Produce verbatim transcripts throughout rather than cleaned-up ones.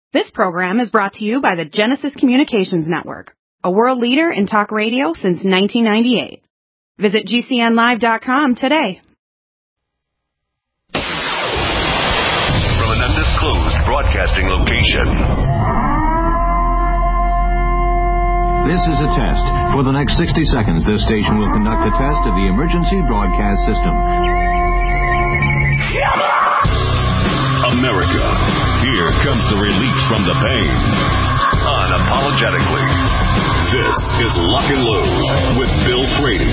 This program is brought to you by the Genesis Communications Network, a world leader in talk radio since nineteen ninety-eight. Visit G C N live dot com today. From an undisclosed broadcasting location. This is a test. For the next sixty seconds, this station will conduct a test of the emergency broadcast system. America, here comes the relief from the pain. Unapologetically. This is Lock and Load with Bill Frady.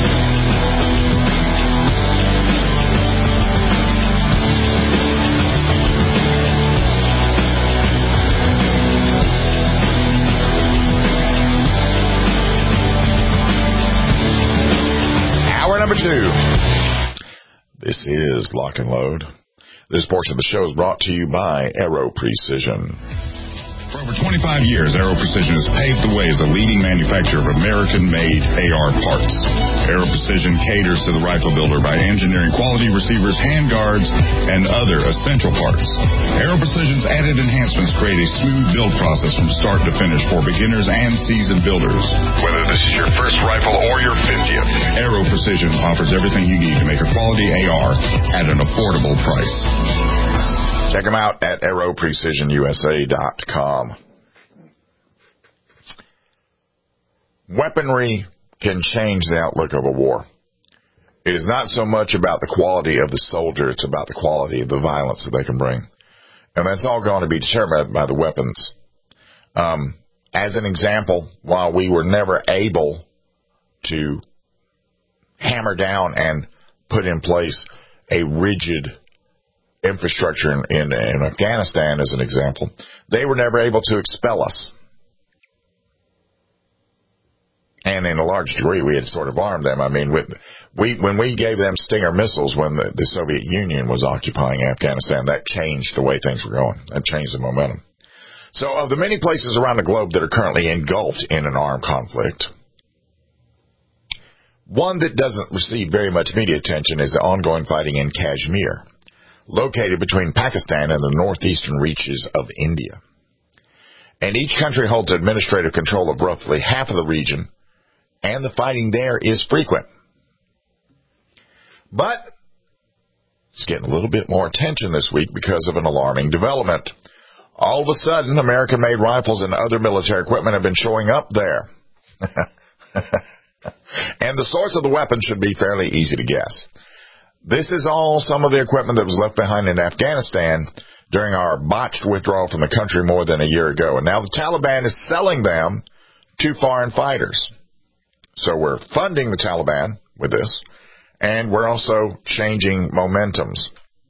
Hour number two. This is Lock and Load. This portion of the show is brought to you by Aero Precision. For over twenty-five years, Aero Precision has paved the way as a leading manufacturer of American-made A R parts. Aero Precision caters to the rifle builder by engineering quality receivers, handguards, and other essential parts. Aero Precision's added enhancements create a smooth build process from start to finish for beginners and seasoned builders. Whether this is your first rifle or your fiftieth, Aero Precision offers everything you need to make a quality A R at an affordable price. Check them out at aero precision U S A dot com. Weaponry can change the outlook of a war. It is not so much about the quality of the soldier, it's about the quality of the violence that they can bring. And that's all going to be determined by the weapons. Um, as an example, while we were never able to hammer down and put in place a rigid infrastructure in, in, in Afghanistan, as an example, they were never able to expel us. And in a large degree, we had sort of armed them. I mean, with, we when we gave them Stinger missiles when the, the Soviet Union was occupying Afghanistan, that changed the way things were going. That changed the momentum. So of the many places around the globe that are currently engulfed in an armed conflict, one that doesn't receive very much media attention is the ongoing fighting in Kashmir, located between Pakistan and the northeastern reaches of India. And each country holds administrative control of roughly half of the region, and the fighting there is frequent. But it's getting a little bit more attention this week because of an alarming development. All of a sudden, American-made rifles and other military equipment have been showing up there. And the source of the weapon should be fairly easy to guess. This is all some of the equipment that was left behind in Afghanistan during our botched withdrawal from the country more than a year ago. And now the Taliban is selling them to foreign fighters. So we're funding the Taliban with this, and we're also changing momentums.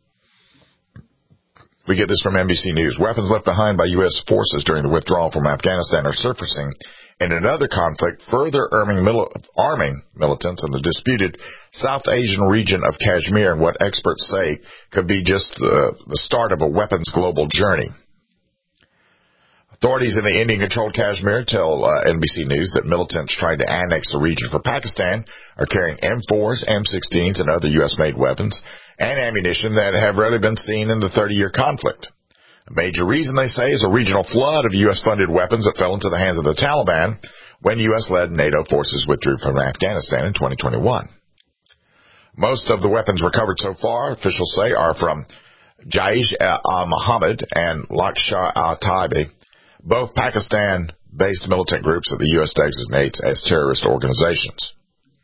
We get this from N B C News. Weapons left behind by U S forces during the withdrawal from Afghanistan are surfacing in another conflict, further arming, mil- arming militants in the disputed South Asian region of Kashmir, and what experts say could be just the, the start of a weapons global journey. Authorities in the Indian-controlled Kashmir tell uh, N B C News that militants trying to annex the region for Pakistan are carrying M fours, M sixteens, and other U S-made weapons and ammunition that have rarely been seen in the thirty-year conflict. A major reason, they say, is a regional flood of U S-funded weapons that fell into the hands of the Taliban when U S-led NATO forces withdrew from Afghanistan in twenty twenty-one. Most of the weapons recovered so far, officials say, are from Jaish-e-Mohammed and Lashkar-e-Taiba, both Pakistan-based militant groups that the U S designates as terrorist organizations.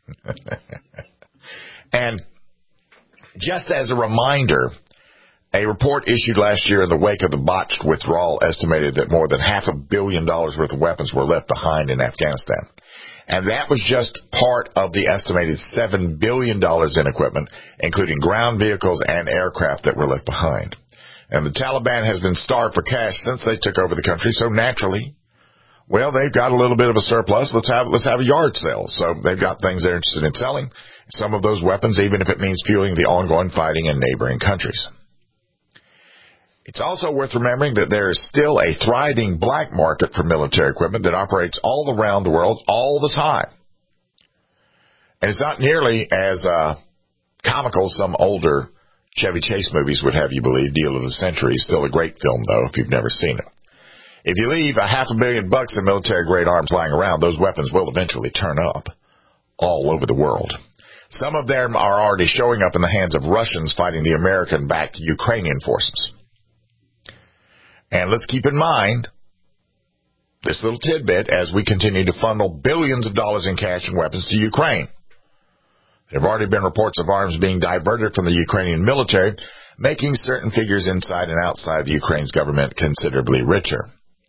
And just as a reminder, a report issued last year in the wake of the botched withdrawal estimated that more than half a billion dollars worth of weapons were left behind in Afghanistan. And that was just part of the estimated seven billion dollars in equipment, including ground vehicles and aircraft that were left behind. And the Taliban has been starved for cash since they took over the country, so naturally, well, they've got a little bit of a surplus. Let's have let's have a yard sale. So they've got things they're interested in selling. Some of those weapons, even if it means fueling the ongoing fighting in neighboring countries. It's also worth remembering that there is still a thriving black market for military equipment that operates all around the world all the time. And it's not nearly as uh, comical as some older Chevy Chase movies would have you believe. Deal of the Century is still a great film, though, if you've never seen it. If you leave a half a billion bucks in military-grade arms lying around, those weapons will eventually turn up all over the world. Some of them are already showing up in the hands of Russians fighting the American-backed Ukrainian forces. And let's keep in mind this little tidbit as we continue to funnel billions of dollars in cash and weapons to Ukraine. There have already been reports of arms being diverted from the Ukrainian military, making certain figures inside and outside the Ukraine's government considerably richer.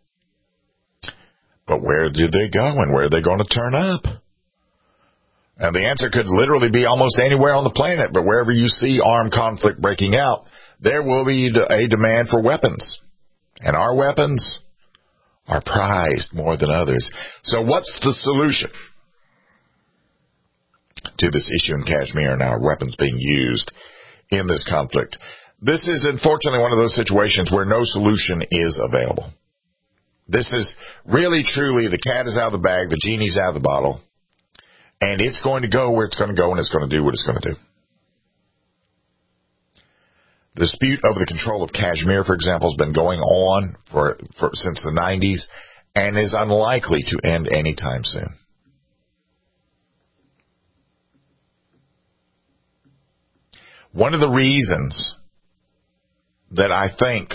But where did they go and where are they going to turn up? And the answer could literally be almost anywhere on the planet, but wherever you see armed conflict breaking out, there will be a demand for weapons. And our weapons are prized more than others. So what's the solution to this issue in Kashmir and our weapons being used in this conflict? This is unfortunately one of those situations where no solution is available. This is really, truly, the cat is out of the bag, the genie's out of the bottle, and it's going to go where it's going to go and it's going to do what it's going to do. The dispute over the control of Kashmir, for example, has been going on for, for since the nineties and is unlikely to end anytime soon. One of the reasons that I think,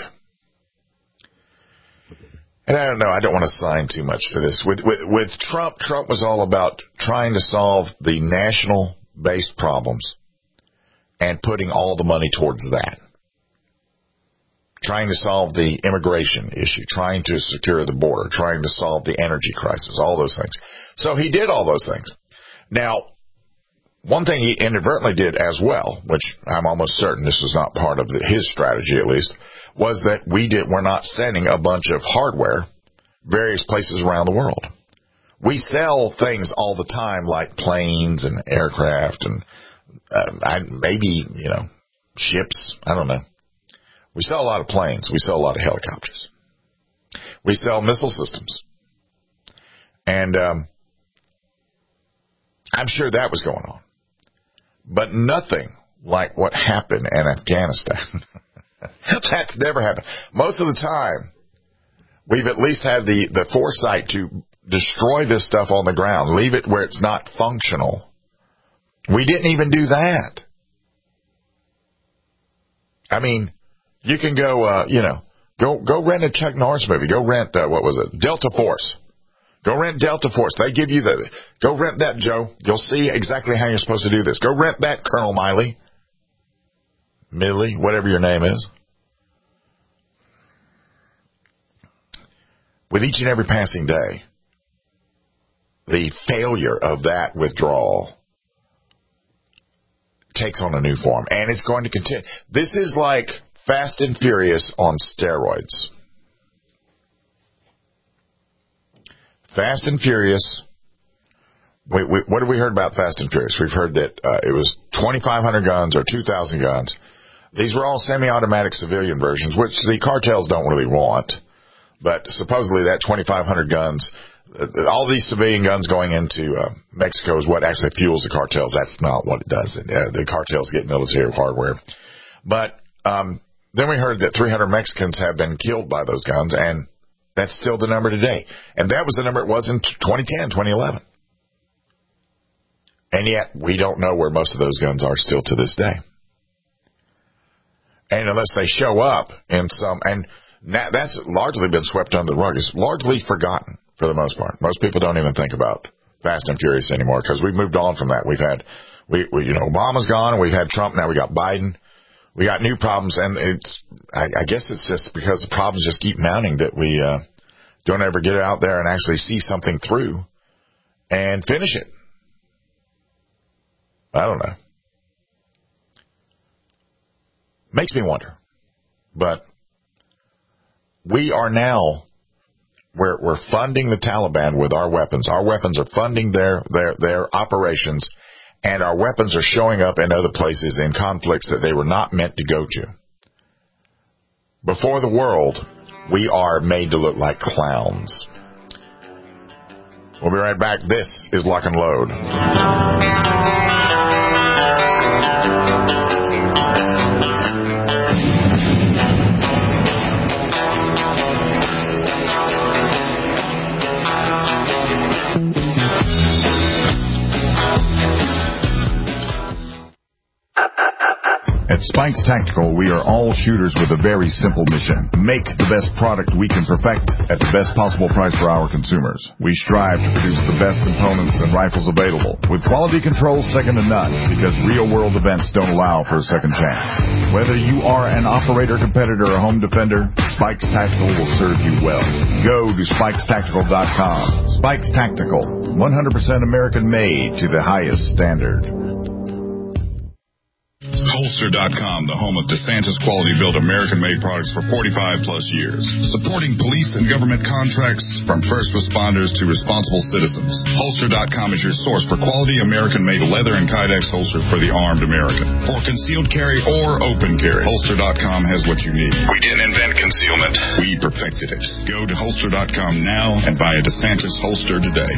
and I don't know, I don't want to sign too much for this. With, with, with Trump, Trump was all about trying to solve the national-based problems and putting all the money towards that. Trying to solve the immigration issue, trying to secure the border, trying to solve the energy crisis, all those things. So he did all those things. Now, one thing he inadvertently did as well, which I'm almost certain this was not part of the, his strategy at least, was that we did, we're not sending a bunch of hardware various places around the world. We sell things all the time like planes and aircraft and uh, I, maybe, you know, ships. I don't know. We sell a lot of planes. We sell a lot of helicopters. We sell missile systems. And um, I'm sure that was going on. But nothing like what happened in Afghanistan. That's never happened. Most of the time, we've at least had the, the foresight to destroy this stuff on the ground, leave it where it's not functional. We didn't even do that. I mean, you can go, uh, you know, go go rent a Chuck Norris movie. Go rent, uh, what was it, Delta Force. Go rent Delta Force. They give you the, go rent that, Joe. You'll see exactly how you're supposed to do this. Go rent that, Colonel Miley. Millie, whatever your name is. With each and every passing day, the failure of that withdrawal takes on a new form, and it's going to continue. This is like Fast and Furious on steroids. Fast and Furious. We, we, what have we heard about Fast and Furious? We've heard that uh, it was twenty-five hundred guns or two thousand guns. These were all semi-automatic civilian versions, which the cartels don't really want. But supposedly that twenty-five hundred guns, uh, all these civilian guns going into uh, Mexico is what actually fuels the cartels. That's not what it does. Uh, the cartels get military hardware. But um, then we heard that three hundred Mexicans have been killed by those guns, and that's still the number today. And that was the number it was in twenty ten, twenty eleven. And yet we don't know where most of those guns are still to this day. And unless they show up in some, and now that's largely been swept under the rug. It's largely forgotten for the most part. Most people don't even think about Fast and Furious anymore because we've moved on from that. We've had, we, we, you know, Obama's gone and we've had Trump. Now we got Biden. We got new problems, and it's, I, I guess it's just because the problems just keep mounting that we uh, don't ever get out there and actually see something through and finish it. I don't know. Makes me wonder. But we are now, we're, we're funding the Taliban with our weapons. Our weapons are funding their, their, their operations, and our weapons are showing up in other places in conflicts that they were not meant to go to. Before the world, we are made to look like clowns. We'll be right back. This is Lock and Load. At Spikes Tactical, we are all shooters with a very simple mission. Make the best product we can perfect at the best possible price for our consumers. We strive to produce the best components and rifles available, with quality control second to none, because real-world events don't allow for a second chance. Whether you are an operator, competitor, or home defender, Spikes Tactical will serve you well. Go to spikes tactical dot com. Spikes Tactical, one hundred percent American-made to the highest standard. Holster dot com, the home of DeSantis quality-built American-made products for forty-five plus years. Supporting police and government contracts from first responders to responsible citizens. Holster dot com is your source for quality American-made leather and Kydex holsters for the armed American. For concealed carry or open carry, Holster dot com has what you need. We didn't invent concealment. We perfected it. Go to Holster dot com now and buy a DeSantis holster today.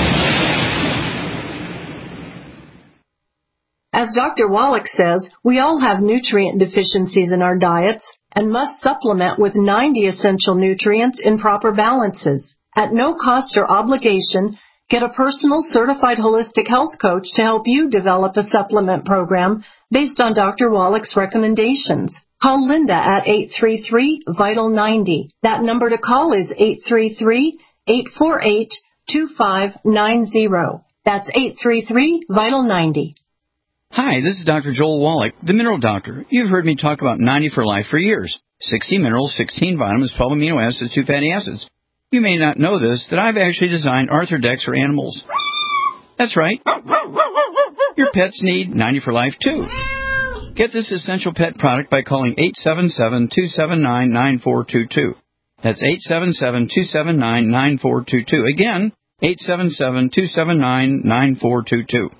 As Doctor Wallach says, we all have nutrient deficiencies in our diets and must supplement with ninety essential nutrients in proper balances. At no cost or obligation, get a personal certified holistic health coach to help you develop a supplement program based on Doctor Wallach's recommendations. Call Linda at eight three three, vital ninety. That number to call is eight three three, eight four eight, two five nine zero. That's eight three three, vital ninety. Hi, this is Doctor Joel Wallach, the Mineral Doctor. You've heard me talk about ninety for Life for years. sixty minerals, sixteen vitamins, twelve amino acids, two fatty acids. You may not know this, that I've actually designed Arthrodex for animals. That's right. Your pets need ninety for Life, too. Get this essential pet product by calling eight seven seven, two seven nine, nine four two two. That's eight seven seven, two seven nine, nine four two two. Again, eight seven seven, two seven nine, nine four two two.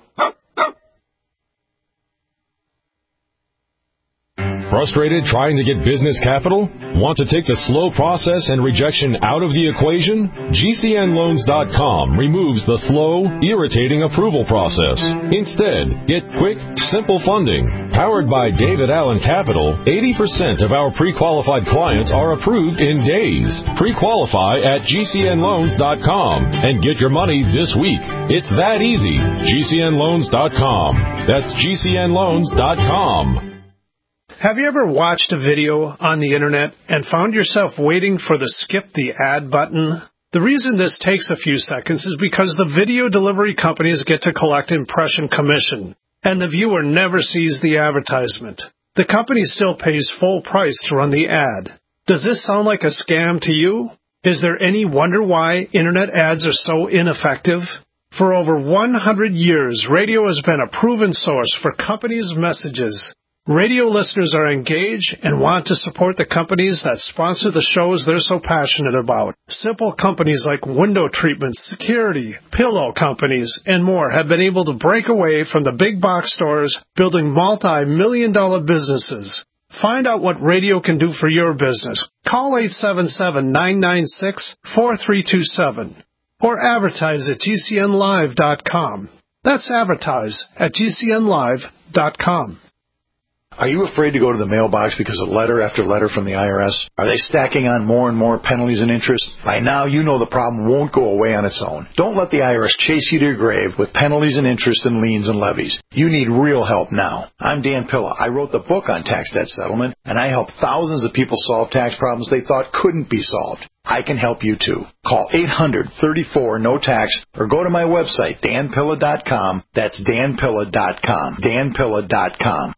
Frustrated trying to get business capital? Want to take the slow process and rejection out of the equation? G C N loans dot com removes the slow, irritating approval process. Instead, get quick, simple funding. Powered by David Allen Capital, eighty percent of our pre-qualified clients are approved in days. Pre-qualify at G C N loans dot com and get your money this week. It's that easy. G C N loans dot com. That's G C N loans dot com. Have you ever watched a video on the internet and found yourself waiting for the skip the ad button? The reason this takes a few seconds is because the video delivery companies get to collect impression commission, and the viewer never sees the advertisement. The company still pays full price to run the ad. Does this sound like a scam to you? Is there any wonder why internet ads are so ineffective? For over one hundred years, radio has been a proven source for companies' messages. Radio listeners are engaged and want to support the companies that sponsor the shows they're so passionate about. Simple companies like window treatments, security, pillow companies, and more have been able to break away from the big box stores, building multi-million dollar businesses. Find out what radio can do for your business. Call eight seven seven, nine nine six, four three two seven or advertise at G C N live dot com. That's advertise at G C N live dot com. Are you afraid to go to the mailbox because of letter after letter from the I R S? Are they stacking on more and more penalties and interest? By now, you know the problem won't go away on its own. Don't let the I R S chase you to your grave with penalties and interest and liens and levies. You need real help now. I'm Dan Pilla. I wrote the book on tax debt settlement, and I help thousands of people solve tax problems they thought couldn't be solved. I can help you too. Call eight hundred, thirty-four, no tax or go to my website, dan pilla dot com. That's dan pilla dot com. dan pilla dot com.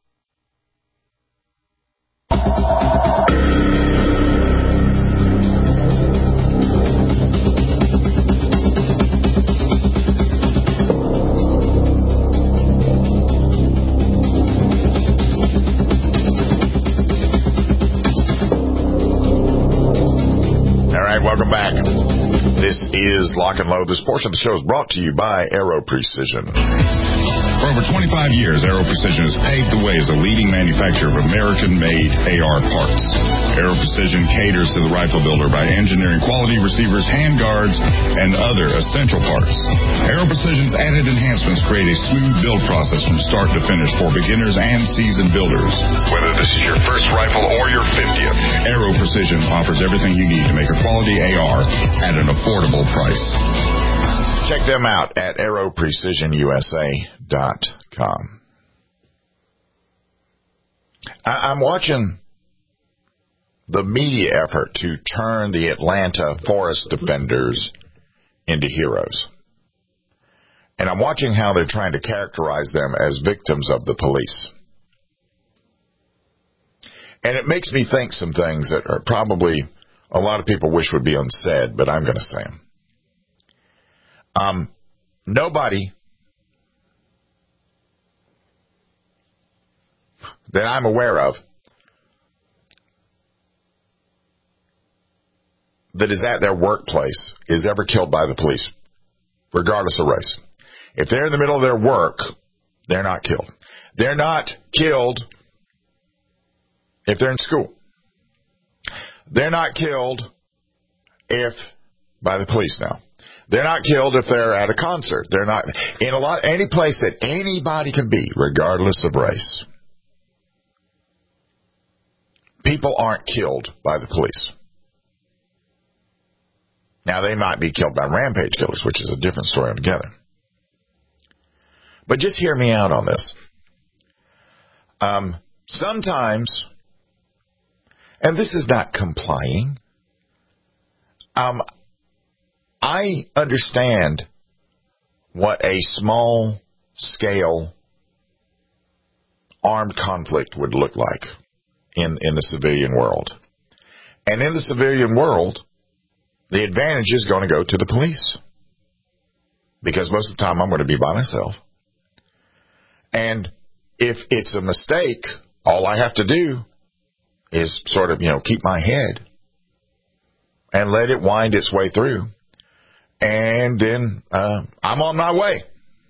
Welcome back. This is Lock and Load. This portion of the show is brought to you by Aero Precision. For over twenty-five years, Aero Precision has paved the way as a leading manufacturer of American-made A R parts. Aero Precision caters to the rifle builder by engineering quality receivers, handguards, and other essential parts. Aero Precision's added enhancements create a smooth build process from start to finish for beginners and seasoned builders. Whether this is your first rifle or your fiftieth, Aero Precision offers everything you need to make a quality A R at an affordable price. Check them out at aero precision u s a dot com. I, I'm watching the media effort to turn the Atlanta forest defenders into heroes. And I'm watching how they're trying to characterize them as victims of the police. And it makes me think some things that are probably a lot of people wish would be unsaid, but I'm going to say them. Um, nobody that I'm aware of that is at their workplace is ever killed by the police, regardless of race. If they're in the middle of their work, they're not killed. They're not killed if they're in school. They're not killed if by the police now. They're not killed if they're at a concert. They're not in a lot any place that anybody can be, regardless of race. People aren't killed by the police. Now, they might be killed by rampage killers, which is a different story altogether. But just hear me out on this. Um, sometimes, and this is not complying, um, I understand what a small-scale armed conflict would look like in, in the civilian world. And in the civilian world, the advantage is going to go to the police. Because most of the time I'm going to be by myself. And if it's a mistake, all I have to do is sort of, you know, keep my head and let it wind its way through. And then uh, I'm on my way.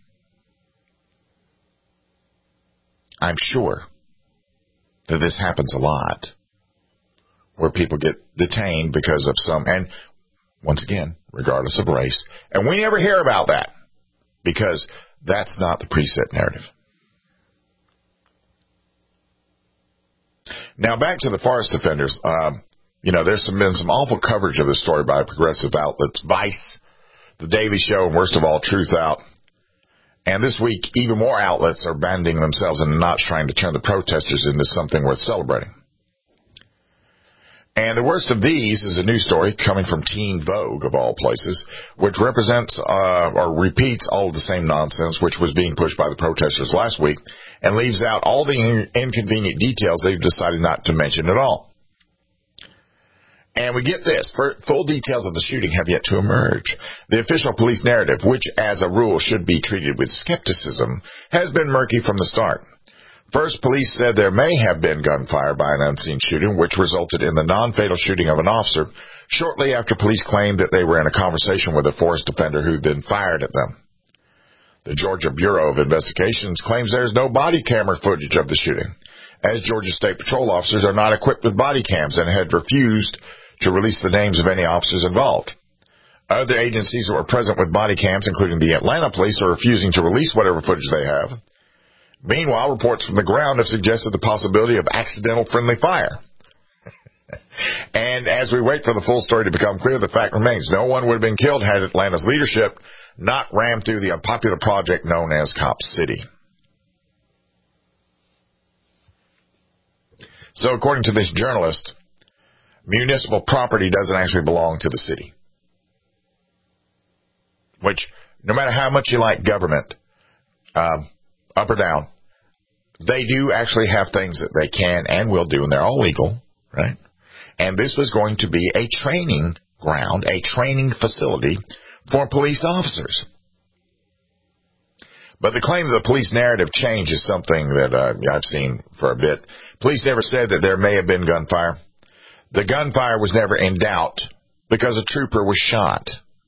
I'm sure that this happens a lot where people get detained because of some, and once again, regardless of race. And we never hear about that because that's not the preset narrative. Now, back to the forest defenders. Um, you know, there's some, been some awful coverage of this story by progressive outlets, Vice, The Daily Show, and worst of all, Truth Out. And this week, even more outlets are banding themselves in knots trying to turn the protesters into something worth celebrating. And the worst of these is a news story coming from Teen Vogue, of all places, which represents uh, or repeats all of the same nonsense which was being pushed by the protesters last week and leaves out all the in- inconvenient details they've decided not to mention at all. And we get this. For full details of the shooting have yet to emerge. The official police narrative, which as a rule should be treated with skepticism, has been murky from the start. First, police said there may have been gunfire by an unseen shooter, which resulted in the non-fatal shooting of an officer shortly after police claimed that they were in a conversation with a forest defender who then fired at them. The Georgia Bureau of Investigations claims there is no body camera footage of the shooting, as Georgia State Patrol officers are not equipped with body cams and had refused to release the names of any officers involved. Other agencies that were present with body cams, including the Atlanta police, are refusing to release whatever footage they have. Meanwhile, reports from the ground have suggested the possibility of accidental friendly fire. And as we wait for the full story to become clear, the fact remains no one would have been killed had Atlanta's leadership not rammed through the unpopular project known as Cop City. So according to this journalist, municipal property doesn't actually belong to the city. Which, no matter how much you like government, um, up or down, they do actually have things that they can and will do, and they're all legal, right? And this was going to be a training ground, a training facility for police officers. But the claim of the police narrative change is something that uh, I've seen for a bit. Police never said that there may have been gunfire. The gunfire was never in doubt because a trooper was shot.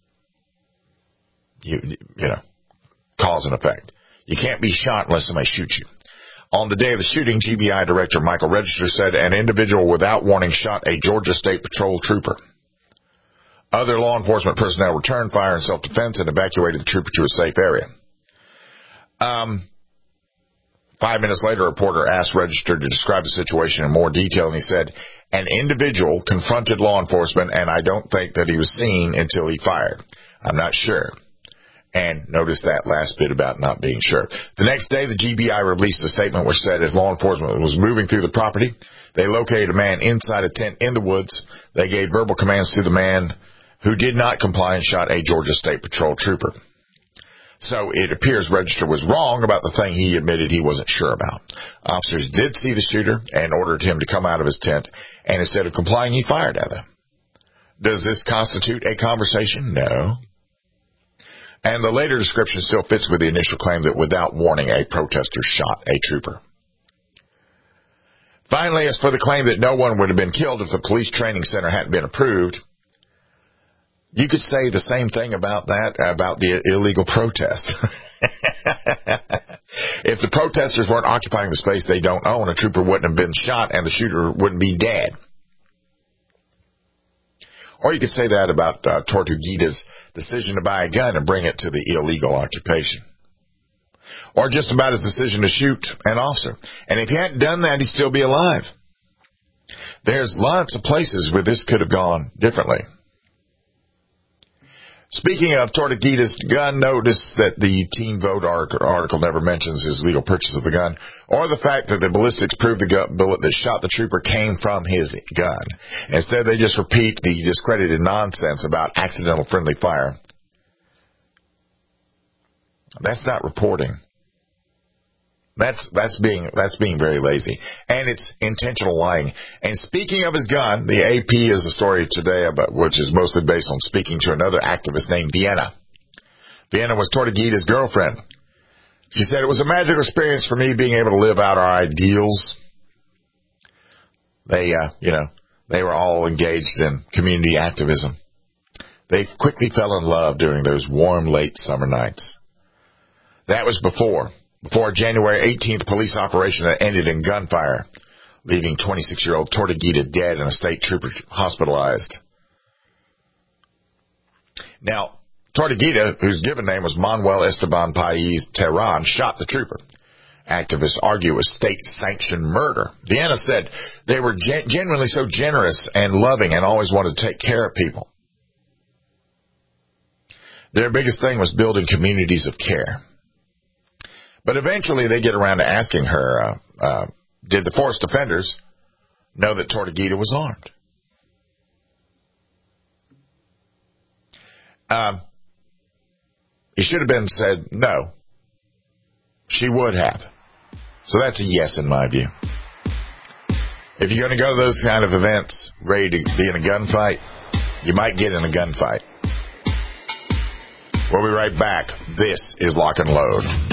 You, you know, cause and effect. You can't be shot unless somebody shoots you. On the day of the shooting, G B I Director Michael Register said an individual without warning shot a Georgia State Patrol trooper. Other law enforcement personnel returned fire in self-defense and evacuated the trooper to a safe area. Um, five minutes later, a reporter asked Register to describe the situation in more detail, and he said, an individual confronted law enforcement, and I don't think that he was seen until he fired. I'm not sure. And notice that last bit about not being sure. The next day, the G B I released a statement which said as law enforcement was moving through the property, they located a man inside a tent in the woods. They gave verbal commands to the man who did not comply and shot a Georgia State Patrol trooper. So it appears Register was wrong about the thing he admitted he wasn't sure about. Officers did see the shooter and ordered him to come out of his tent, and instead of complying, he fired at them. Does this constitute a conversation? No. And the later description still fits with the initial claim that without warning, a protester shot a trooper. Finally, as for the claim that no one would have been killed if the police training center hadn't been approved, you could say the same thing about that, about the illegal protest. If the protesters weren't occupying the space they don't own, a trooper wouldn't have been shot and the shooter wouldn't be dead. Or you could say that about uh, Tortuguita's decision to buy a gun and bring it to the illegal occupation. Or just about his decision to shoot an officer. And if he hadn't done that, he'd still be alive. There's lots of places where this could have gone differently. Speaking of Tortuguita's gun, notice that the Teen Vote article never mentions his legal purchase of the gun, or the fact that the ballistics proved the gun bullet that shot the trooper came from his gun. Instead, they just repeat the discredited nonsense about accidental friendly fire. That's not reporting. That's that's being that's being very lazy, and it's intentional lying. And speaking of his gun, the A P is a story today about which is mostly based on speaking to another activist named Vienna. Vienna was Tortuguita's girlfriend. She said it was a magical experience for me being able to live out our ideals. They, uh, you know, they were all engaged in community activism. They quickly fell in love during those warm, late summer nights. That was before. Before a January eighteenth police operation that ended in gunfire, leaving twenty-six-year-old Tortuguita dead and a state trooper hospitalized. Now, Tortuguita, whose given name was Manuel Esteban Paez Terran, shot the trooper. Activists argue it was state-sanctioned murder. Vienna said they were gen- genuinely so generous and loving and always wanted to take care of people. Their biggest thing was building communities of care. But eventually they get around to asking her, uh, uh, did the forced offenders know that Tortuguita was armed? Um, it should have been said no. She would have. So that's a yes in my view. If you're going to go to those kind of events ready to be in a gunfight, you might get in a gunfight. We'll be right back. This is Lock and Load.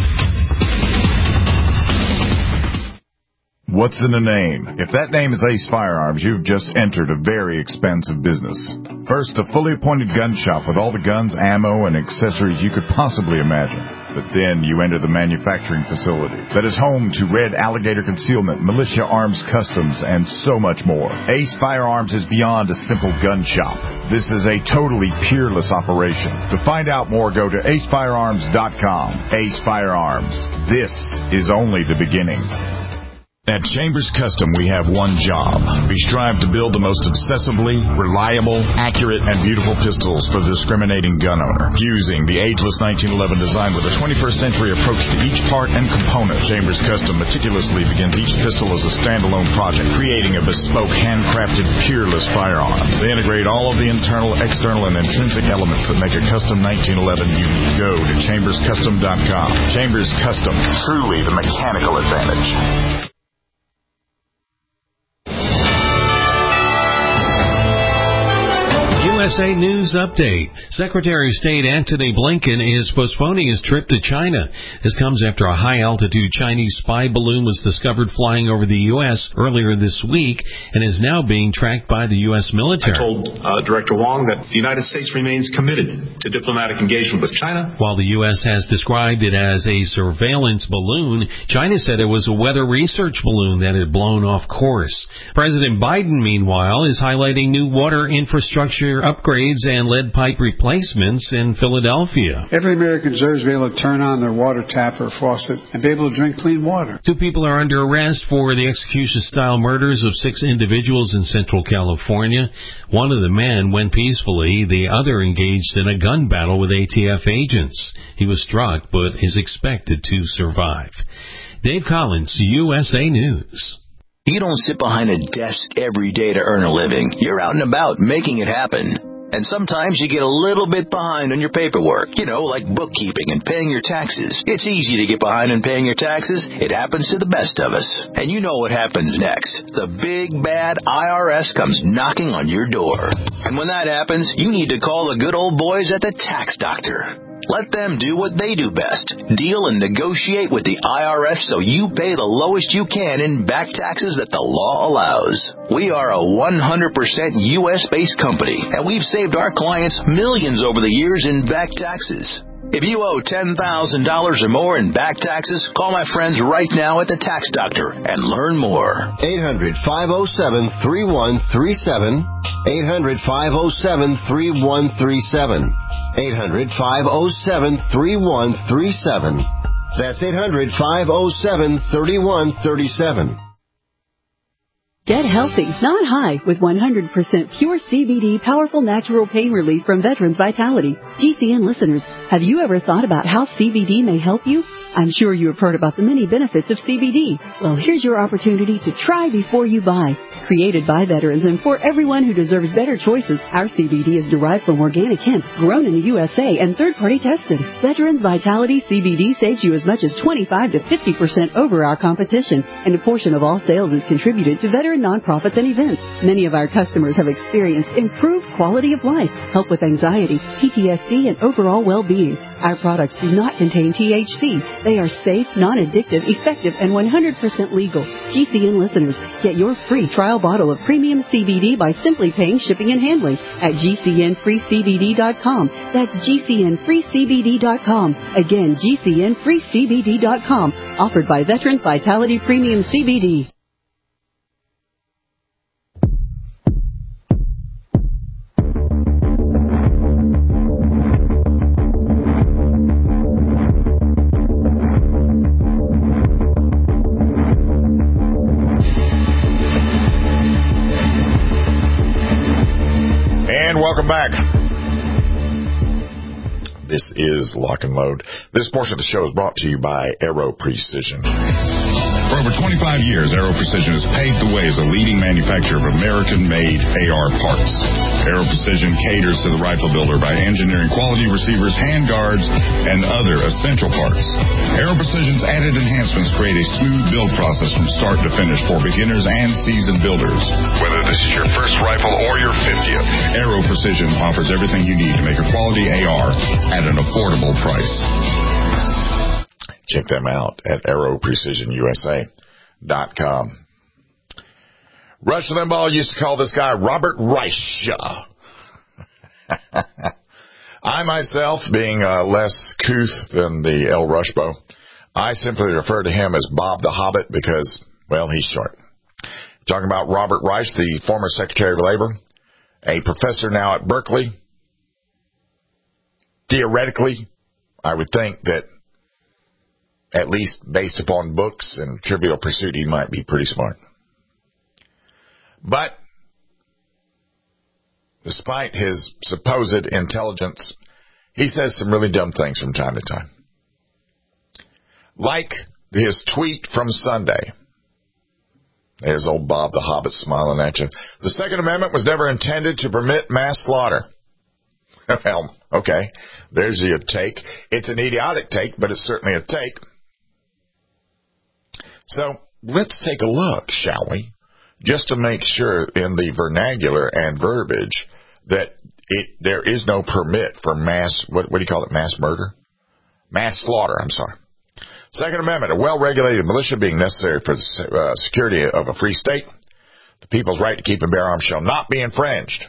What's in a name? If that name is Ace Firearms, you've just entered a very expensive business. First, a fully appointed gun shop with all the guns, ammo, and accessories you could possibly imagine. But then you enter the manufacturing facility that is home to Red Alligator Concealment, Militia Arms Customs, and so much more. Ace Firearms is beyond a simple gun shop. This is a totally peerless operation. To find out more, go to ace firearms dot com. Ace Firearms. This is only the beginning. At Chambers Custom, we have one job. We strive to build the most obsessively, reliable, accurate, and beautiful pistols for the discriminating gun owner. Fusing the ageless nineteen eleven design with a twenty-first century approach to each part and component, Chambers Custom meticulously begins each pistol as a standalone project, creating a bespoke, handcrafted, peerless firearm. They integrate all of the internal, external, and intrinsic elements that make a custom nineteen eleven unique. Go to chambers custom dot com. Chambers Custom, truly the mechanical advantage. U S A News Update. Secretary of State Antony Blinken is postponing his trip to China. This comes after a high-altitude Chinese spy balloon was discovered flying over the U S earlier this week and is now being tracked by the U S military. I told uh, Director Wong that the United States remains committed to diplomatic engagement with China. While the U S has described it as a surveillance balloon, China said it was a weather research balloon that had blown off course. President Biden, meanwhile, is highlighting new water infrastructure upgrades and lead pipe replacements in Philadelphia. Every American deserves to be able to turn on their water tap or faucet and be able to drink clean water. Two people are under arrest for the execution-style murders of six individuals in Central California. One of the men went peacefully. The other engaged in a gun battle with A T F agents. He was struck, but is expected to survive. Dave Collins, U S A News. You don't sit behind a desk every day to earn a living. You're out and about making it happen. And sometimes you get a little bit behind on your paperwork, you know, like bookkeeping and paying your taxes. It's easy to get behind on paying your taxes. It happens to the best of us. And you know what happens next. The big, bad I R S comes knocking on your door. And when that happens, you need to call the good old boys at the Tax Doctor. Let them do what they do best. Deal and negotiate with the I R S so you pay the lowest you can in back taxes that the law allows. We are a one hundred percent U S-based company, and we've saved our clients millions over the years in back taxes. If you owe ten thousand dollars or more in back taxes, call my friends right now at the Tax Doctor and learn more. eight hundred, five oh seven, three one three seven. eight hundred, five oh seven, three one three seven. eight hundred, five oh seven, three one three seven. That's eight hundred, five oh seven, three one three seven. Get healthy, not high, with one hundred percent pure C B D powerful natural pain relief from Veterans Vitality. G C N listeners, have you ever thought about how C B D may help you? I'm sure you have heard about the many benefits of C B D. Well, here's your opportunity to try before you buy. Created by veterans and for everyone who deserves better choices, our C B D is derived from organic hemp, grown in the U S A and third-party tested. Veterans Vitality C B D saves you as much as twenty-five to fifty percent over our competition, and a portion of all sales is contributed to veteran nonprofits and events. Many of our customers have experienced improved quality of life, help with anxiety, P T S D, and overall well-being. Our products do not contain T H C. They are safe, non-addictive, effective, and one hundred percent legal. G C N listeners, get your free trial bottle of premium C B D by simply paying shipping and handling at G C N free C B D dot com. That's G C N free C B D dot com. Again, G C N free C B D dot com. Offered by Veterans Vitality Premium C B D. And welcome back. This is Lock and Load. This portion of the show is brought to you by Aero Precision. For over twenty-five years, Aero Precision has paved the way as a leading manufacturer of American-made A R parts. Aero Precision caters to the rifle builder by engineering quality receivers, handguards, and other essential parts. Aero Precision's added enhancements create a smooth build process from start to finish for beginners and seasoned builders. Whether this is your first rifle or your fiftieth, Aero Precision offers everything you need to make a quality A R at an affordable price. Check them out at aero precision U S A dot com. Rush Limbaugh used to call this guy Robert Reich. I myself, being uh, less couth than the El Rushbo, I simply refer to him as Bob the Hobbit because, well, he's short. Talking about Robert Reich, the former Secretary of Labor, a professor now at Berkeley. Theoretically, I would think that at least based upon books and Trivial Pursuit, he might be pretty smart. But despite his supposed intelligence, he says some really dumb things from time to time. Like his tweet from Sunday. There's old Bob the Hobbit smiling at you. The Second Amendment was never intended to permit mass slaughter. Well, okay, there's your take. It's an idiotic take, but it's certainly a take. So let's take a look, shall we, just to make sure in the vernacular and verbiage that it there is no permit for mass, what, what do you call it, mass murder? Mass slaughter, I'm sorry. Second Amendment, a well-regulated militia being necessary for the uh, security of a free state. The people's right to keep and bear arms shall not be infringed.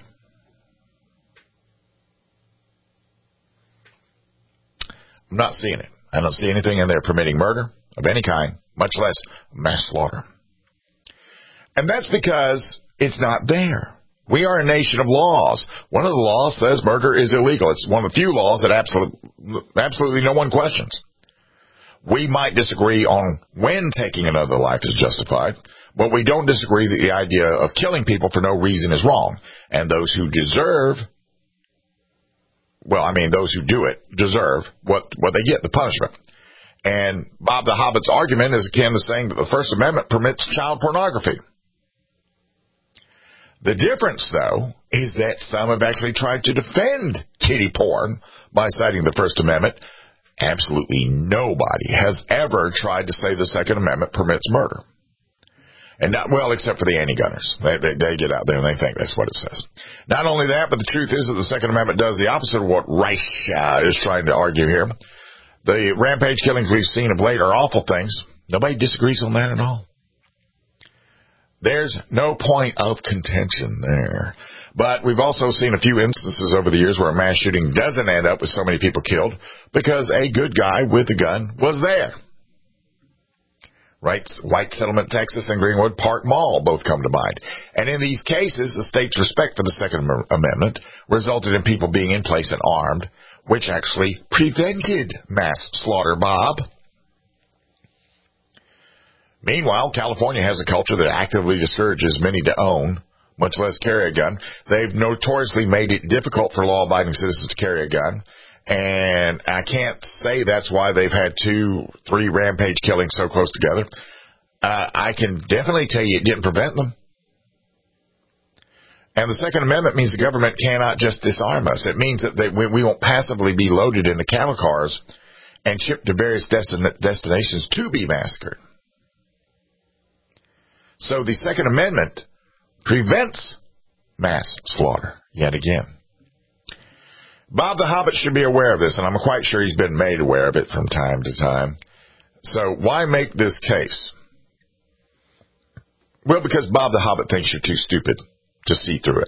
I'm not seeing it. I don't see anything in there permitting murder of any kind, much less mass slaughter. And that's because it's not there. We are a nation of laws. One of the laws says murder is illegal. It's one of the few laws that absolutely, absolutely no one questions. We might disagree on when taking another life is justified, but we don't disagree that the idea of killing people for no reason is wrong. And those who deserve, well, I mean, those who do it deserve what, what they get, the punishment. And Bob the Hobbit's argument is akin to saying that the First Amendment permits child pornography. The difference, though, is that some have actually tried to defend kiddie porn by citing the First Amendment. Absolutely nobody has ever tried to say the Second Amendment permits murder. And not, well, except for the anti-gunners. They, they, they get out there and they think that's what it says. Not only that, but the truth is that the Second Amendment does the opposite of what Reich uh, is trying to argue here. The rampage killings we've seen of late are awful things. Nobody disagrees on that at all. There's no point of contention there. But we've also seen a few instances over the years where a mass shooting doesn't end up with so many people killed because a good guy with a gun was there. Right? White Settlement, Texas, and Greenwood Park Mall both come to mind. And in these cases, the state's respect for the Second Amendment resulted in people being in place and armed, which actually prevented mass slaughter, Bob. Meanwhile, California has a culture that actively discourages many to own, much less carry a gun. They've notoriously made it difficult for law-abiding citizens to carry a gun. And I can't say that's why they've had two, three rampage killings so close together. Uh, I can definitely tell you it didn't prevent them. And the Second Amendment means the government cannot just disarm us. It means that they, we, we won't passively be loaded into cattle cars and shipped to various destin- destinations to be massacred. So the Second Amendment prevents mass slaughter yet again. Bob the Hobbit should be aware of this, and I'm quite sure he's been made aware of it from time to time. So why make this case? Well, because Bob the Hobbit thinks you're too stupid to see through it.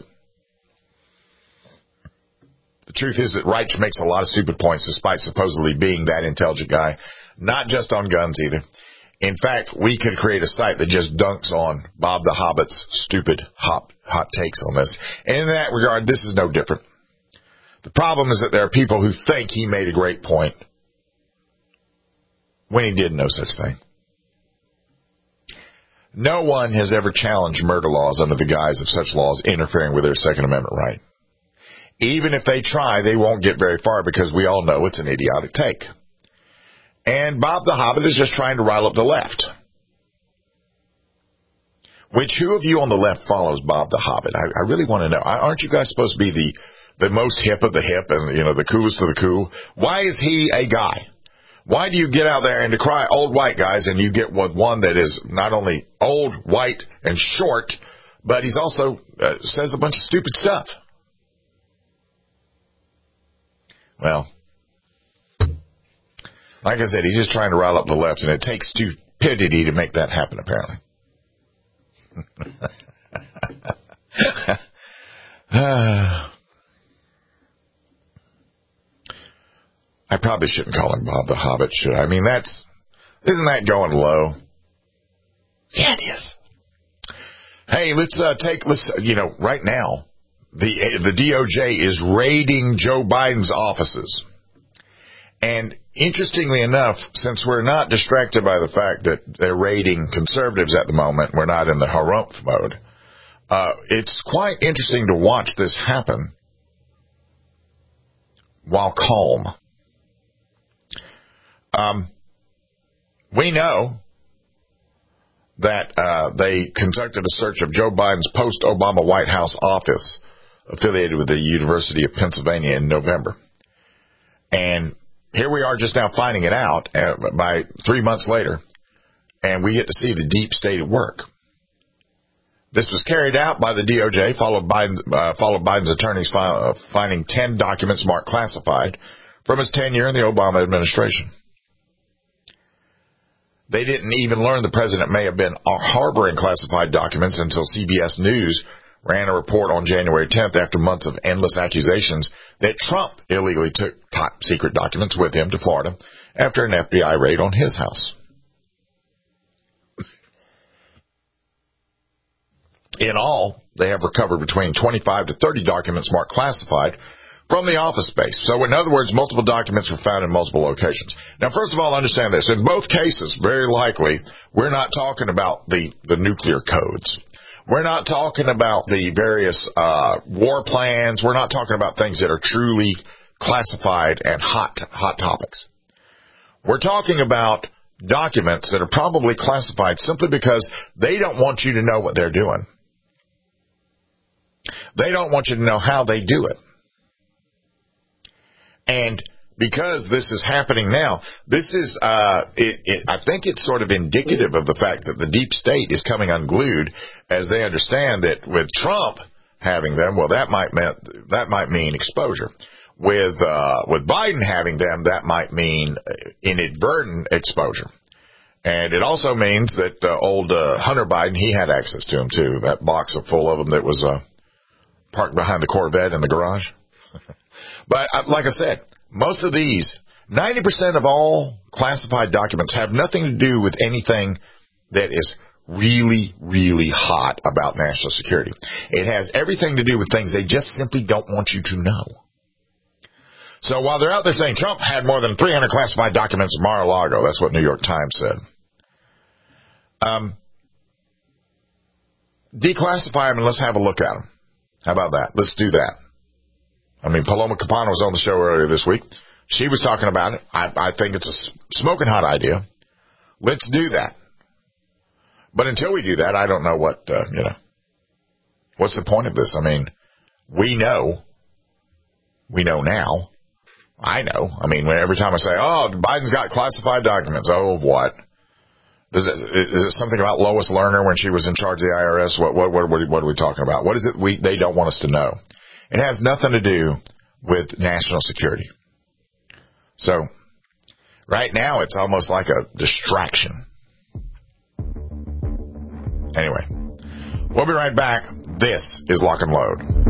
The truth is that Reich makes a lot of stupid points despite supposedly being that intelligent guy, not just on guns either. In fact, we could create a site that just dunks on Bob the Hobbit's stupid hot, hot takes on this. And in that regard, this is no different. The problem is that there are people who think he made a great point when he did no such thing. No one has ever challenged murder laws under the guise of such laws interfering with their Second Amendment right. Even if they try, they won't get very far because we all know it's an idiotic take. And Bob the Hobbit is just trying to rile up the left. Which, who of you on the left follows Bob the Hobbit? I, I really want to know. Aren't you guys supposed to be the, the most hip of the hip and, you know, the coolest of the cool? Why is he a guy? Why do you get out there and decry old white guys and you get with one that is not only old, white, and short, but he's also uh, says a bunch of stupid stuff? Well, like I said, he's just trying to rile up the left, and it takes stupidity to make that happen, apparently. I probably shouldn't call him Bob the Hobbit, should I? I mean, that's, isn't that going low? Yeah, it is. Hey, let's uh, take, let's, you know, right now, the the D O J is raiding Joe Biden's offices. And interestingly enough, since we're not distracted by the fact that they're raiding conservatives at the moment, we're not in the harumph mode, uh, it's quite interesting to watch this happen while calm. Um, we know that uh, they conducted a search of Joe Biden's post-Obama White House office affiliated with the University of Pennsylvania in November. And here we are just now finding it out uh, by three months later, and we get to see the deep state at work. This was carried out by the D O J, followed, Biden, uh, followed Biden's attorneys fi- uh, finding ten documents marked classified from his tenure in the Obama administration. They didn't even learn the president may have been harboring classified documents until C B S News ran a report on January tenth after months of endless accusations that Trump illegally took top-secret documents with him to Florida after an F B I raid on his house. In all, they have recovered between twenty-five to thirty documents marked classified from the office space. So in other words, multiple documents were found in multiple locations. Now, first of all, understand this. In both cases, very likely, we're not talking about the, the nuclear codes. We're not talking about the various uh, war plans. We're not talking about things that are truly classified and hot hot topics. We're talking about documents that are probably classified simply because they don't want you to know what they're doing. They don't want you to know how they do it. And because this is happening now, this is, uh, it, it, I think it's sort of indicative of the fact that the deep state is coming unglued as they understand that with Trump having them, well, that might mean, that might mean exposure. With, uh, with Biden having them, that might mean inadvertent exposure. And it also means that, uh, old, uh, Hunter Biden, he had access to them too. That box of full of them that was, uh, parked behind the Corvette in the garage. But like I said, most of these, ninety percent of all classified documents have nothing to do with anything that is really, really hot about national security. It has everything to do with things they just simply don't want you to know. So while they're out there saying Trump had more than three hundred classified documents in Mar-a-Lago, that's what New York Times said. Um, declassify them and let's have a look at them. How about that? Let's do that. I mean, Paloma Capano was on the show earlier this week. She was talking about it. I, I think it's a smoking hot idea. Let's do that. But until we do that, I don't know what, uh, you know, what's the point of this? I mean, we know, we know now. I know. I mean, when every time I say, oh, Biden's got classified documents. Oh, what? Is it, is it something about Lois Lerner when she was in charge of the I R S? What, what, what, what are we talking about? What is it we, they don't want us to know? It has nothing to do with national security. So, right now, it's almost like a distraction. Anyway, we'll be right back. This is Lock and Load.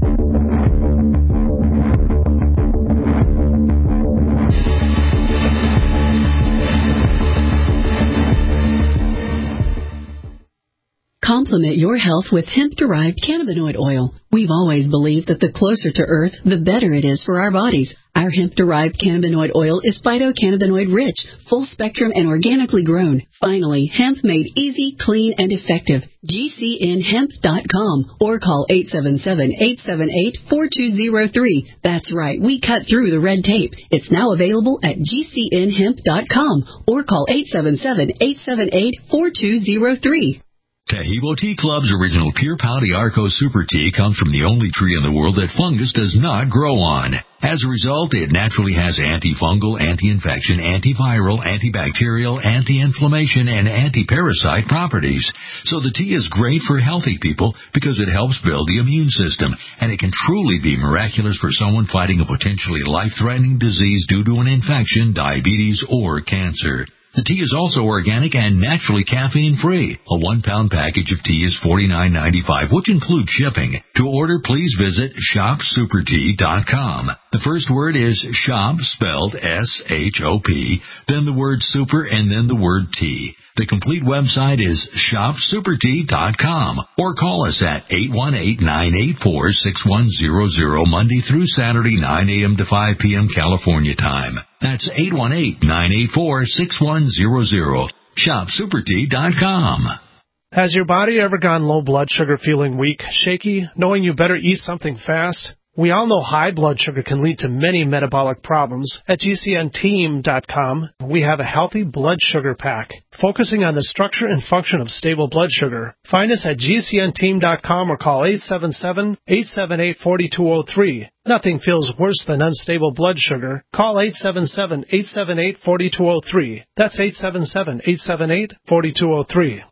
Complement your health with hemp-derived cannabinoid oil. We've always believed that the closer to Earth, the better it is for our bodies. Our hemp-derived cannabinoid oil is phytocannabinoid-rich, full-spectrum, and organically grown. Finally, hemp made easy, clean, and effective. G C N hemp dot com or call eight seven seven, eight seven eight, four two zero three. That's right, we cut through the red tape. It's now available at G C N hemp dot com or call eight seven seven, eight seven eight, four two zero three. Taheebo Tea Club's original Pure Pau D'Arco Super Tea comes from the only tree in the world that fungus does not grow on. As a result, it naturally has antifungal, anti-infection, antiviral, antibacterial, anti-inflammation, and anti-parasite properties. So the tea is great for healthy people because it helps build the immune system, and it can truly be miraculous for someone fighting a potentially life-threatening disease due to an infection, diabetes, or cancer. The tea is also organic and naturally caffeine-free. A one-pound package of tea is forty-nine ninety-five, which includes shipping. To order, please visit shop super tea dot com. The first word is shop, spelled S H O P, then the word super, and then the word tea. The complete website is shop super tea dot com or call us at eight one eight, nine eight four, six one zero zero Monday through Saturday, nine a.m. to five p.m. California time. That's eight one eight, nine eight four, six one zero zero. shop super tea dot com. Has your body ever gone low blood sugar, feeling weak, shaky, knowing you better eat something fast? We all know high blood sugar can lead to many metabolic problems. At G C N team dot com, we have a healthy blood sugar pack, focusing on the structure and function of stable blood sugar. Find us at G C N team dot com or call eight seven seven, eight seven eight, four two zero three. Nothing feels worse than unstable blood sugar. Call eight seven seven, eight seven eight, four two zero three. That's eight seven seven, eight seven eight, four two zero three.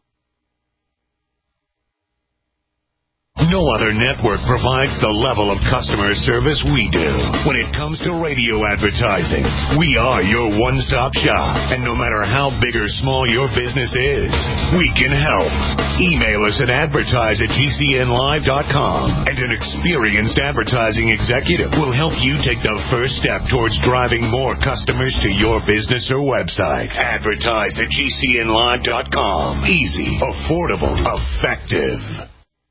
No other network provides the level of customer service we do. When it comes to radio advertising, we are your one-stop shop. And no matter how big or small your business is, we can help. Email us at advertise at G C N live dot com, and an experienced advertising executive will help you take the first step towards driving more customers to your business or website. Advertise at G C N live dot com. Easy, affordable, effective.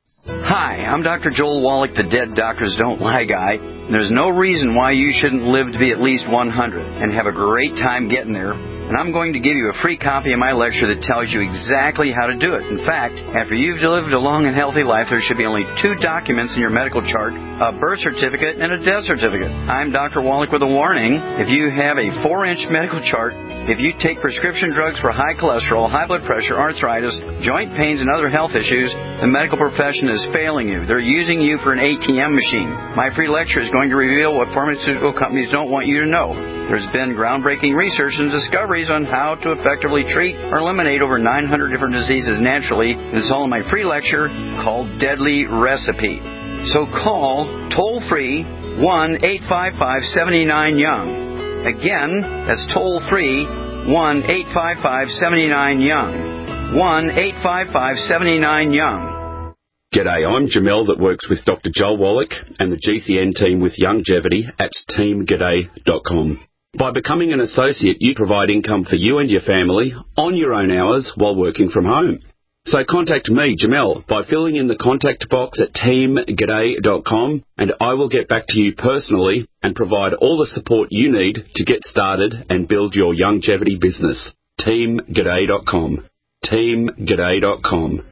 Hi, I'm Doctor Joel Wallach, the Dead Doctors Don't Lie guy. There's no reason why you shouldn't live to be at least one hundred and have a great time getting there. And I'm going to give you a free copy of my lecture that tells you exactly how to do it. In fact, after you've lived a long and healthy life, there should be only two documents in your medical chart, a birth certificate and a death certificate. I'm Doctor Wallach with a warning. If you have a four-inch medical chart, if you take prescription drugs for high cholesterol, high blood pressure, arthritis, joint pains, and other health issues, the medical profession is failing you. They're using you for an A T M machine. My free lecture is going to reveal what pharmaceutical companies don't want you to know. There's been groundbreaking research and discoveries on how to effectively treat or eliminate over nine hundred different diseases naturally. It's all in my free lecture called Deadly Recipe. So call toll-free one eight five five, seven nine, young. Again, that's toll-free one eight five five, seven nine, young. one eight five five, seven nine, young. G'day, I'm Jamel that works with Doctor Joel Wallach and the G C N team with Longevity at team g'day dot com. By becoming an associate, you provide income for you and your family on your own hours while working from home. So contact me, Jamel, by filling in the contact box at team g'day dot com, and I will get back to you personally and provide all the support you need to get started and build your longevity business. team g'day dot com. team g'day dot com.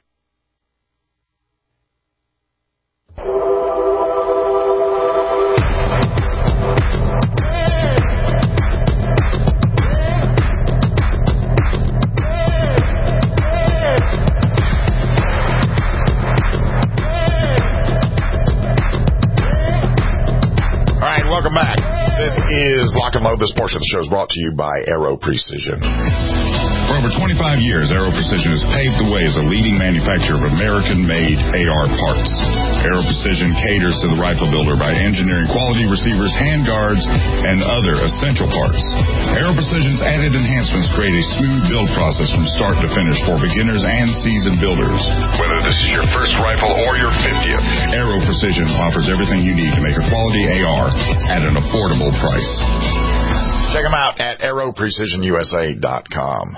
Welcome back. This is Lock and Load. This portion of the show is brought to you by Aero Precision. For over twenty-five years, Aero Precision has paved the way as a leading manufacturer of American-made A R parts. Aero Precision caters to the rifle builder by engineering quality receivers, handguards, and other essential parts. Aero Precision's added enhancements create a smooth build process from start to finish for beginners and seasoned builders. Whether this is your first rifle or your fiftieth, Aero Precision offers everything you need to make a quality A R at an affordable price. Check them out at aero precision u s a dot com.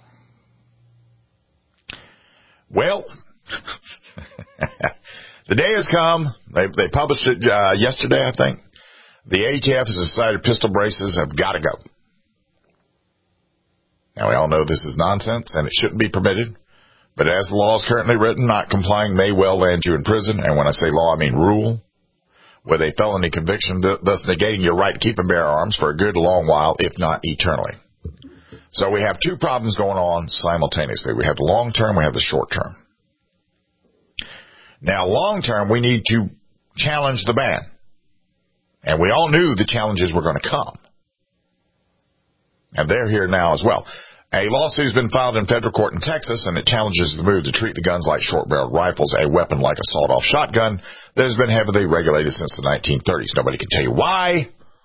Well, the day has come. They they published it uh, yesterday, I think. The A T F has decided pistol braces have got to go. Now, we all know this is nonsense, and it shouldn't be permitted. But as the law is currently written, not complying may well land you in prison. And when I say law, I mean rule, with a felony conviction, thus negating your right to keep and bear arms for a good long while, if not eternally. So we have two problems going on simultaneously. We have the long term, we have the short term. Now, long term, we need to challenge the ban. And we all knew the challenges were going to come. And they're here now as well. A lawsuit has been filed in federal court in Texas, and it challenges the move to treat the guns like short-barreled rifles, a weapon like a sawed-off shotgun that has been heavily regulated since the nineteen thirties. Nobody can tell you why.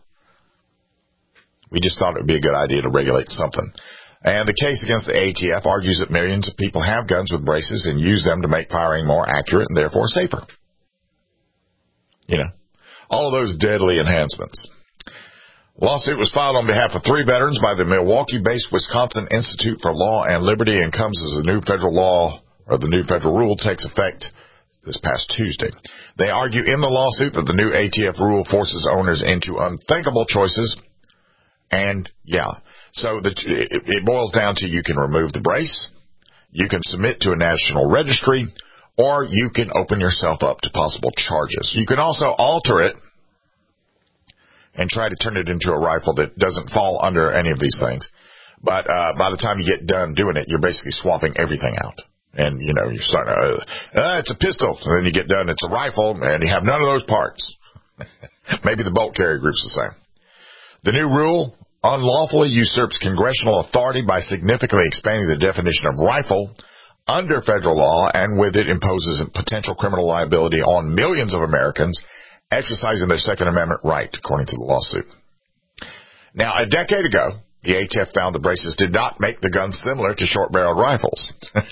We just thought it would be a good idea to regulate something. And the case against the A T F argues that millions of people have guns with braces and use them to make firing more accurate and therefore safer. You know, all of those deadly enhancements. Lawsuit was filed on behalf of three veterans by the Milwaukee-based Wisconsin Institute for Law and Liberty and comes as the new federal law, or the new federal rule takes effect this past Tuesday. They argue in the lawsuit that the new A T F rule forces owners into unthinkable choices. And, yeah, so the, it, it boils down to you can remove the brace, you can submit to a national registry, or you can open yourself up to possible charges. You can also alter it and try to turn it into a rifle that doesn't fall under any of these things. But uh, by the time you get done doing it, you're basically swapping everything out. And, you know, you're starting to, uh, it's a pistol. And then you get done, it's a rifle, and you have none of those parts. Maybe the bolt carrier group's the same. The new rule unlawfully usurps congressional authority by significantly expanding the definition of rifle under federal law, and with it imposes a potential criminal liability on millions of Americans exercising their Second Amendment right, according to the lawsuit. Now, a decade ago, the A T F found the braces did not make the guns similar to short-barreled rifles.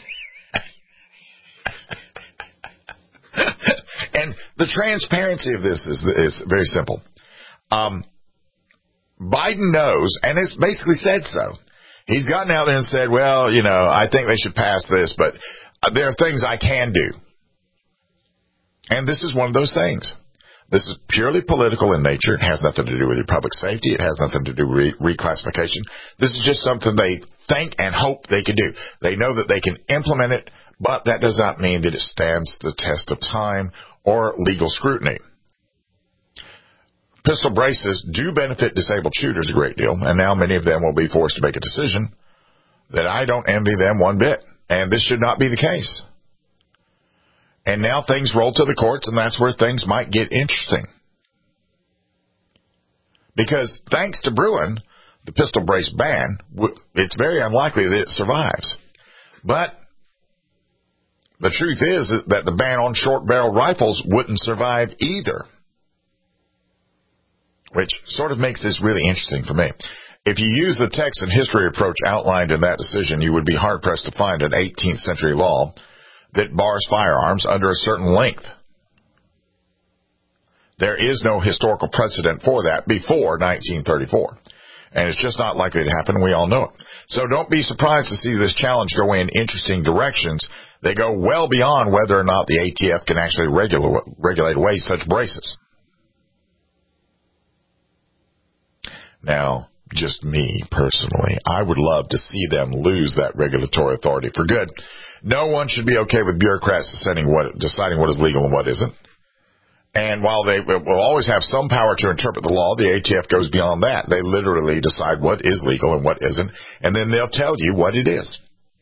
And the transparency of this is, is very simple. Um, Biden knows, and it's basically said so. He's gotten out there and said, well, you know, I think they should pass this, but there are things I can do. And this is one of those things. This is purely political in nature. It has nothing to do with your public safety. It has nothing to do with re- reclassification. This is just something they think and hope they can do. They know that they can implement it, but that does not mean that it stands the test of time or legal scrutiny. Pistol braces do benefit disabled shooters a great deal, and now many of them will be forced to make a decision that I don't envy them one bit, and this should not be the case. And now things roll to the courts, and that's where things might get interesting. Because thanks to Bruen, the pistol brace ban, it's very unlikely that it survives. But the truth is that the ban on short-barreled rifles wouldn't survive either, which sort of makes this really interesting for me. If you use the text and history approach outlined in that decision, you would be hard-pressed to find an eighteenth century law that bars firearms under a certain length. There is no historical precedent for that before nineteen thirty-four. And it's just not likely to happen. We all know it. So don't be surprised to see this challenge go in interesting directions. They go well beyond whether or not the A T F can actually regula- regulate away such braces. Now, just me personally, I would love to see them lose that regulatory authority for good. No one should be okay with bureaucrats deciding what, deciding what is legal and what isn't. And while they will always have some power to interpret the law, the A T F goes beyond that. They literally decide what is legal and what isn't, and then they'll tell you what it is.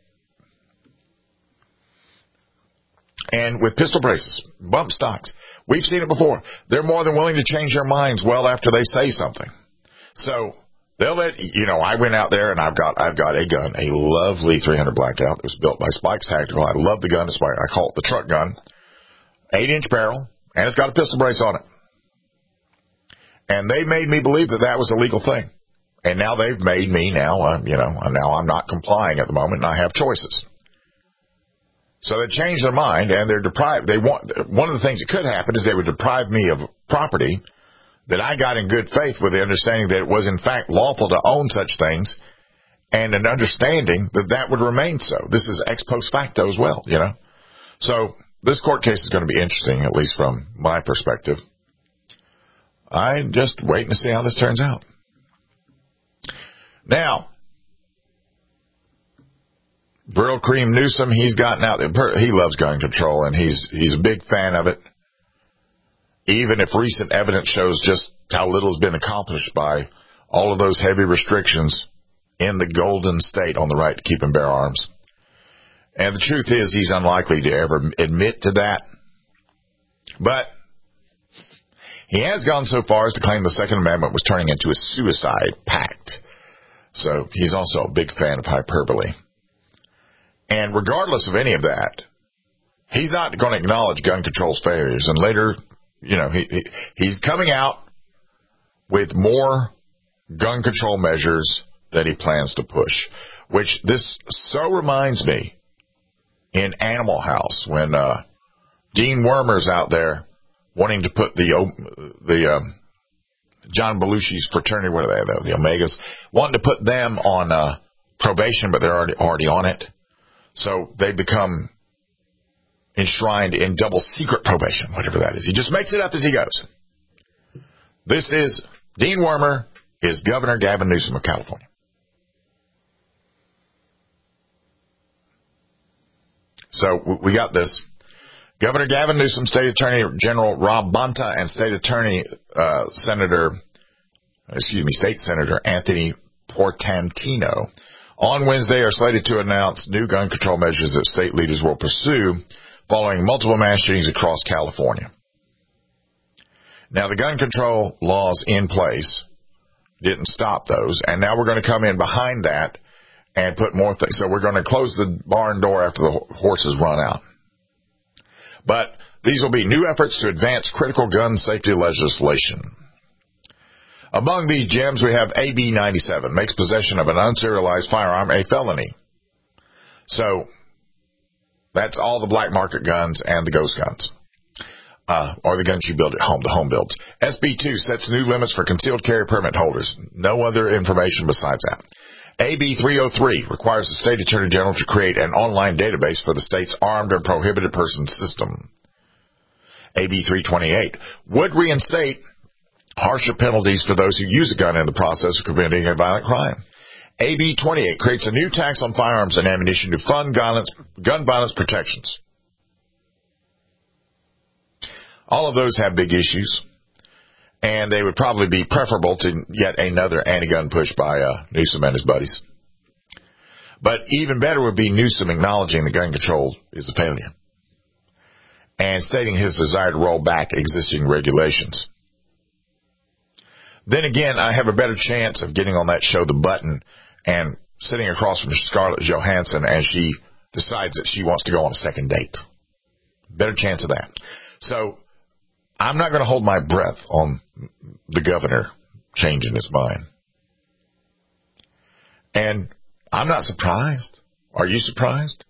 And with pistol braces, bump stocks, we've seen it before. They're more than willing to change their minds well after they say something. So they'll let, you know, I went out there and I've got, I've got a gun, a lovely three hundred Blackout that was built by Spikes Tactical. I love the gun. It's why I call it the truck gun. Eight inch barrel, and it's got a pistol brace on it. And they made me believe that that was a legal thing. And now they've made me now, uh, you know, now I'm not complying at the moment and I have choices. So they changed their mind and they're deprived. They want, one of the things that could happen is they would deprive me of property that I got in good faith with the understanding that it was in fact lawful to own such things and an understanding that that would remain so. This is ex post facto as well, you know. So this court case is going to be interesting, at least from my perspective. I'm just waiting to see how this turns out. Now, Brill Cream Newsom, he's gotten out there. He loves gun control, and he's he's a big fan of it. Even if recent evidence shows just how little has been accomplished by all of those heavy restrictions in the Golden State on the right to keep and bear arms. And the truth is he's unlikely to ever admit to that. But he has gone so far as to claim the Second Amendment was turning into a suicide pact. So he's also a big fan of hyperbole. And regardless of any of that, he's not going to acknowledge gun control's failures. And later, you know, he, he he's coming out with more gun control measures that he plans to push, which this so reminds me in Animal House when uh, Dean Wormer's out there wanting to put the the um, John Belushi's fraternity, what are they, the, the Omegas, wanting to put them on uh, probation, but they're already, already on it. So they become enshrined in double secret probation, whatever that is. He just makes it up as he goes. This is, Dean Wormer is Governor Gavin Newsom of California. So we got this. Governor Gavin Newsom, State Attorney General Rob Bonta, and State Attorney uh, Senator, excuse me, State Senator Anthony Portantino on Wednesday are slated to announce new gun control measures that state leaders will pursue following multiple mass shootings across California. Now, the gun control laws in place didn't stop those, and now we're going to come in behind that and put more things. So we're going to close the barn door after the horses run out. But these will be new efforts to advance critical gun safety legislation. Among these gems, we have A B ninety-seven, makes possession of an unserialized firearm a felony. So that's all the black market guns and the ghost guns, uh, or the guns you build at home, the home builds. S B two sets new limits for concealed carry permit holders. No other information besides that. A B three oh three requires the State Attorney General to create an online database for the state's armed and prohibited persons system. A B three twenty-eight, would reinstate harsher penalties for those who use a gun in the process of committing a violent crime. A B twenty-eight creates a new tax on firearms and ammunition to fund violence, gun violence protections. All of those have big issues, and they would probably be preferable to yet another anti-gun push by uh, Newsom and his buddies. But even better would be Newsom acknowledging the gun control is a failure and stating his desire to roll back existing regulations. Then again, I have a better chance of getting on that show, The Button, and sitting across from Scarlett Johansson as she decides that she wants to go on a second date. Better chance of that. So I'm not going to hold my breath on the governor changing his mind. And I'm not surprised. Are you surprised?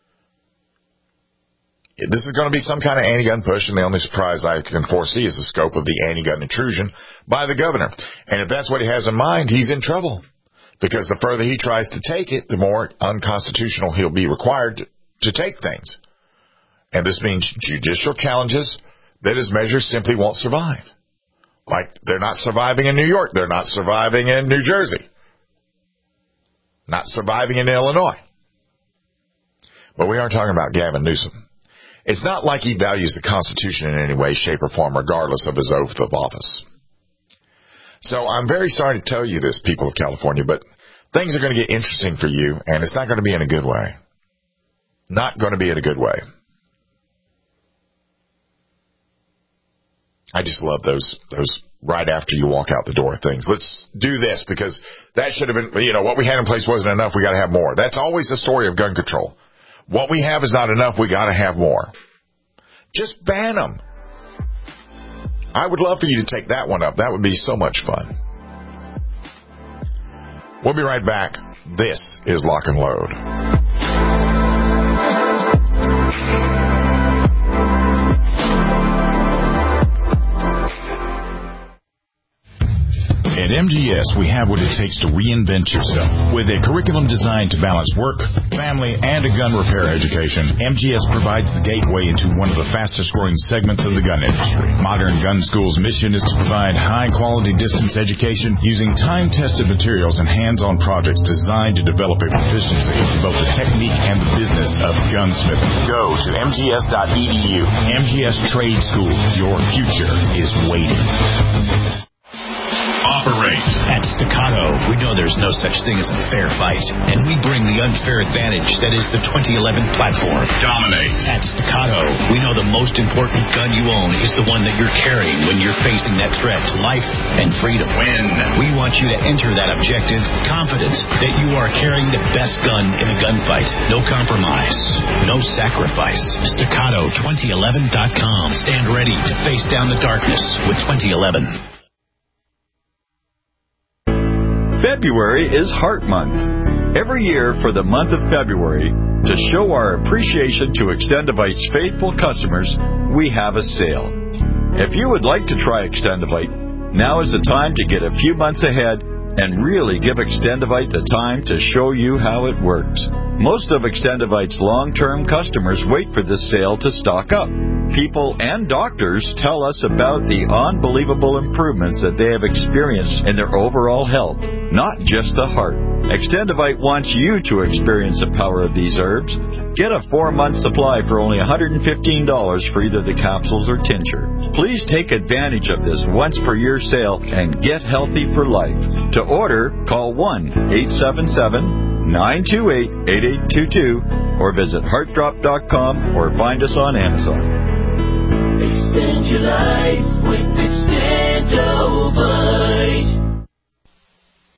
This is going to be some kind of anti-gun push, and the only surprise I can foresee is the scope of the anti-gun intrusion by the governor. And if that's what he has in mind, he's in trouble. Because the further he tries to take it, the more unconstitutional he'll be required to, to take things. And this means judicial challenges that his measures simply won't survive. Like, they're not surviving in New York. They're not surviving in New Jersey. Not surviving in Illinois. But we aren't talking about Gavin Newsom. It's not like he values the Constitution in any way, shape, or form, regardless of his oath of office. So I'm very sorry to tell you this, people of California, but things are going to get interesting for you, and it's not going to be in a good way. Not going to be in a good way. I just love those those right after you walk out the door things. Let's do this because that should have been, you know, what we had in place wasn't enough. We got to have more. That's always the story of gun control. What we have is not enough. We got to have more. Just ban them. I would love for you to take that one up. That would be so much fun. We'll be right back. This is Lock and Load. At M G S, we have what it takes to reinvent yourself. With a curriculum designed to balance work, family, and a gun repair education, M G S provides the gateway into one of the fastest-growing segments of the gun industry. Modern Gun School's mission is to provide high-quality distance education using time-tested materials and hands-on projects designed to develop a proficiency in both the technique and the business of gunsmithing. Go to M G S dot E D U. M G S Trade School. Your future is waiting. Operate. At Staccato, we know there's no such thing as a fair fight, and we bring the unfair advantage that is the twenty eleven platform. Dominate. At Staccato, we know the most important gun you own is the one that you're carrying when you're facing that threat to life and freedom. Win. We want you to enter that objective confident that you are carrying the best gun in a gunfight. No compromise. No sacrifice. Staccato twenty eleven dot com. Stand ready to face down the darkness with twenty eleven. February is Heart Month. Every year for the month of February, to show our appreciation to Extendivite's faithful customers, we have a sale. If you would like to try Extendivite, now is the time to get a few months ahead and really give Extendivite the time to show you how it works. Most of Extendivite's long-term customers wait for this sale to stock up. People and doctors tell us about the unbelievable improvements that they have experienced in their overall health, not just the heart. Extendivite wants you to experience the power of these herbs. Get a four-month supply for only one hundred fifteen dollars for either the capsules or tincture. Please take advantage of this once-per-year sale and get healthy for life. To order, call one eight seven seven, nine two eight, eight eight two two or visit heart drop dot com or find us on Amazon. Extend your life with Extend.